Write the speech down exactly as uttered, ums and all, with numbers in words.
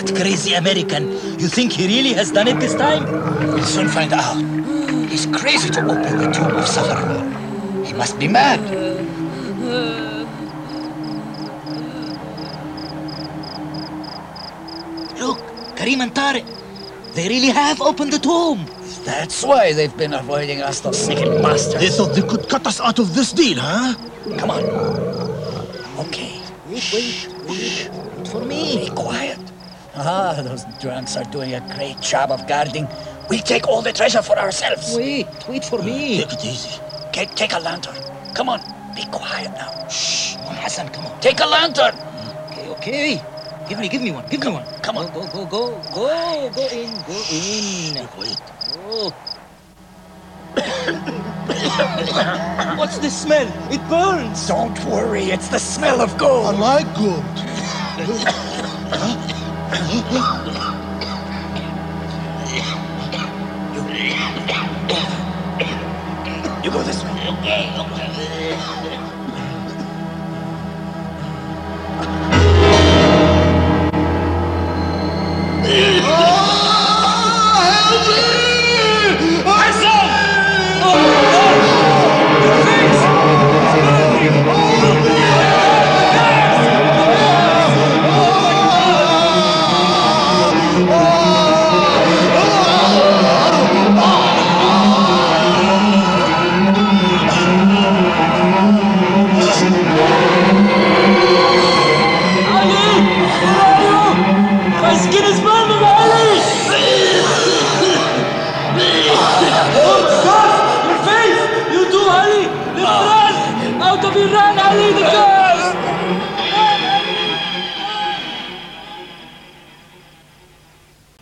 That crazy American. You think he really has done it this time? We'll soon find out. He's crazy to open the tomb of Safarwal. He must be mad. Look, Karim and Tariq. They really have opened the tomb. That's why they've been avoiding us, those sneaking bastards. They thought they could cut us out of this deal, huh? Come on. Okay. Wait, wait, wait. Wait for me. Be quiet. Ah, those drunks are doing a great job of guarding. We'll take all the treasure for ourselves. Wait, wait for me. Take it easy. Take, take a lantern. Come on. Be quiet now. Shh. Come on, Hassan, come on. Take a lantern. Okay, okay. Give me, give me one. Give me one. Come on. Go, go, go, go, go, go in, go in. Wait. Go. What's this smell? It burns. Don't worry. It's the smell of gold. I like gold. You go this way.